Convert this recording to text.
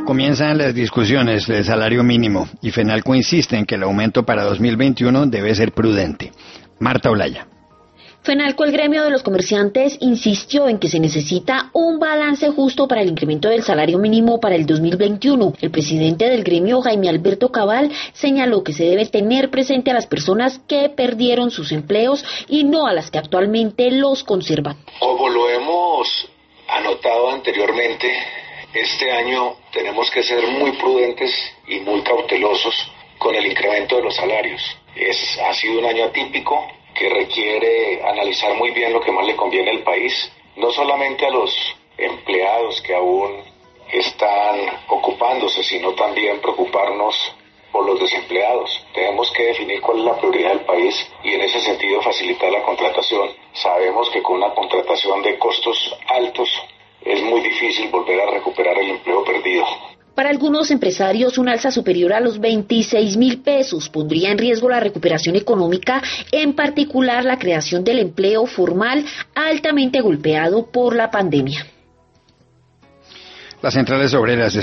Comienzan las discusiones del salario mínimo y FENALCO insiste en que el aumento para 2021 debe ser prudente. Marta Olaya. FENALCO, el gremio de los comerciantes, insistió en que se necesita un balance justo para el incremento del salario mínimo para el 2021. El presidente del gremio, Jaime Alberto Cabal, señaló que se debe tener presente a las personas que perdieron sus empleos y no a las que actualmente los conservan. Como lo hemos anotado anteriormente, este año tenemos que ser muy prudentes y muy cautelosos con el incremento de los salarios. Ha sido un año atípico que requiere analizar muy bien lo que más le conviene al país, no solamente a los empleados que aún están ocupándose, sino también preocuparnos por los desempleados. Tenemos que definir cuál es la prioridad del país y en ese sentido facilitar la contratación. Sabemos que con una contratación de costos altos es muy difícil volver a recuperar el empleo perdido. Para algunos empresarios, un alza superior a los 26.000 pesos pondría en riesgo la recuperación económica, en particular la creación del empleo formal altamente golpeado por la pandemia. Las centrales obreras